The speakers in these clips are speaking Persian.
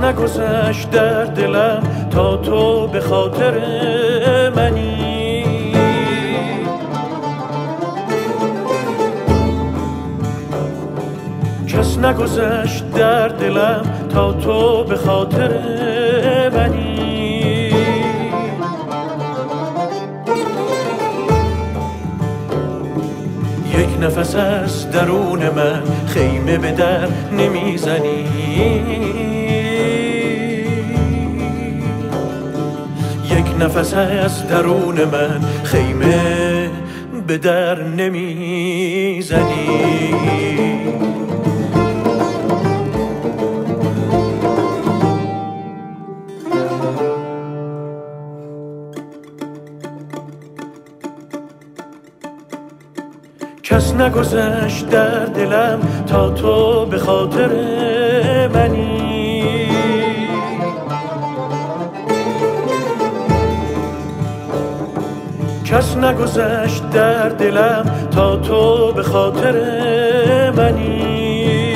نگذشت در دلم تا تو به خاطر منی. کس نگذشت در دلم تا تو به خاطر منی. یک نفس از درون من خیمه به در نمیزنی. یک نفس از درون من خیمه به در نمیزنی. کس نگذشت در دلم تا تو به خاطر منی. کس نگذشت در دلم تا تو به خاطر منی.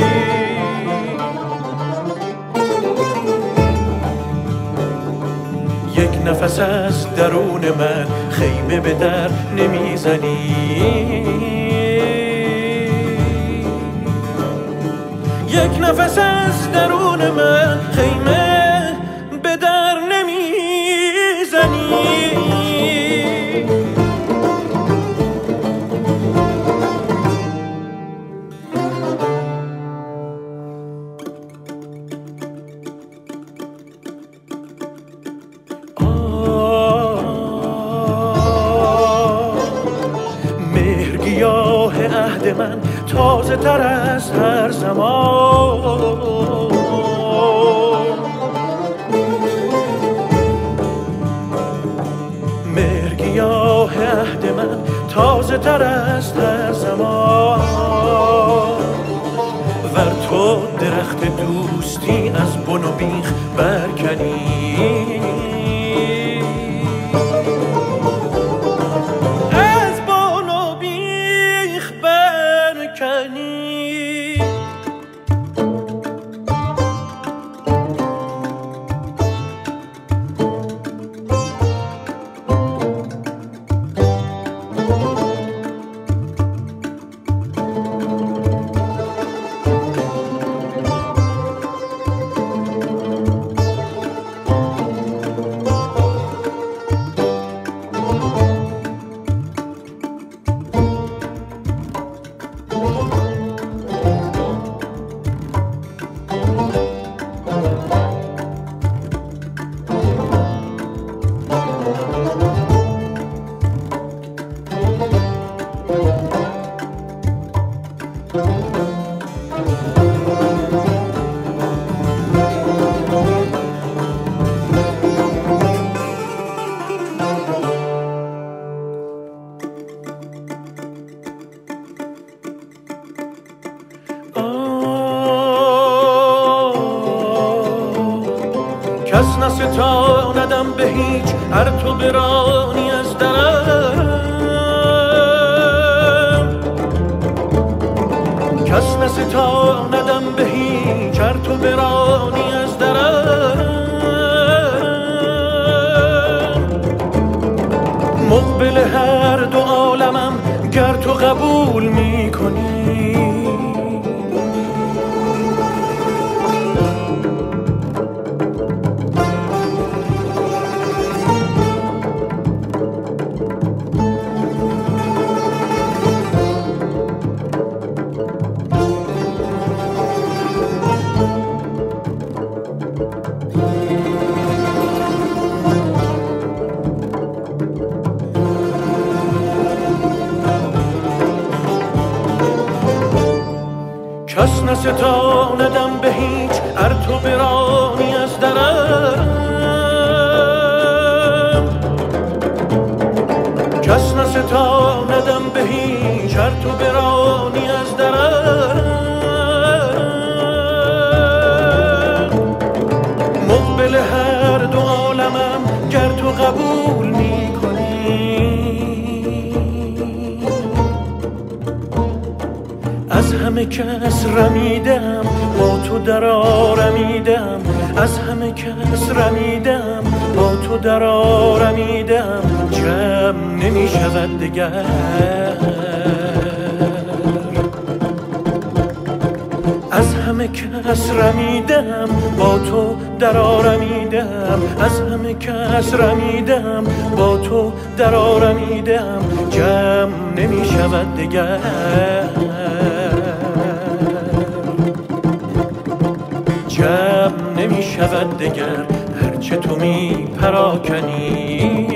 یک نفس از درون من خیمه به در نمیزنی. یک نفس از درون من خیمه به در نمیزنی. مهرگیاه عهد من تازه تر از هر زمان. مهرگیاه عهد من تازه تر از هر زمان. ور تو درخت دوستی از بن و بیخ برکنی. کس نستاندم به هیچ هر تو برانی از درم. کس نستاندم به هیچ هر تو برانی از درم. مقبل هر دو عالمم گر تو قبول میکنی. کس نستاندم به هیچ ار تو برانی از درم. کس نستاندم به هیچ ار تو برانی از درم. مقبل هر دو عالمم گر تو قبول از همه کس رمیدم با تو در آرمیدم. از همه کس رمیدم، با تو در آرمیدم، جمع نمی شود دگر. از همه کس رمیدم، با تو در آرمیدم، از همه کس رمیدم، با تو در آرمیدم، جمع نمی شود دگر. جمع نمی شود دگر، هرچه تو می پراکنی،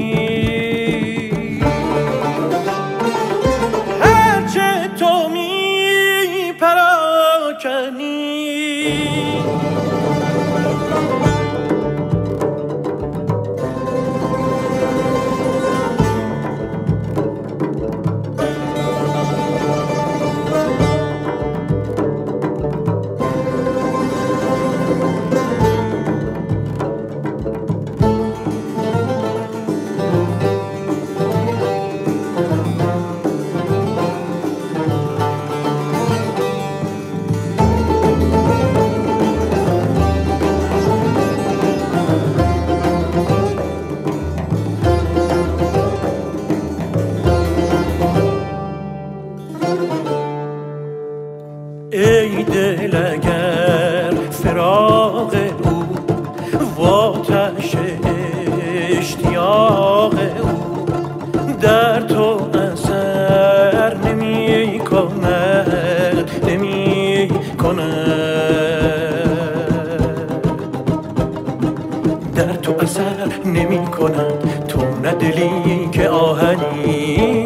هرچه تو می پراکنی. ای دل اگر فراق او و آتش اشتیاق او در تو اثر نمی کند، نمی کند، در تو اثر نمی کند، تو نه دلی که آهنی،